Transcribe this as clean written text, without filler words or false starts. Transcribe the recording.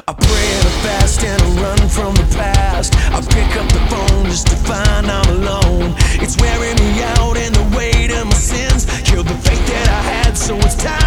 I pray and I fast and I run from the past. I pick up the phone just to find I'm alone. It's wearing me out and the weight of my sins killed the faith that I had, so it's time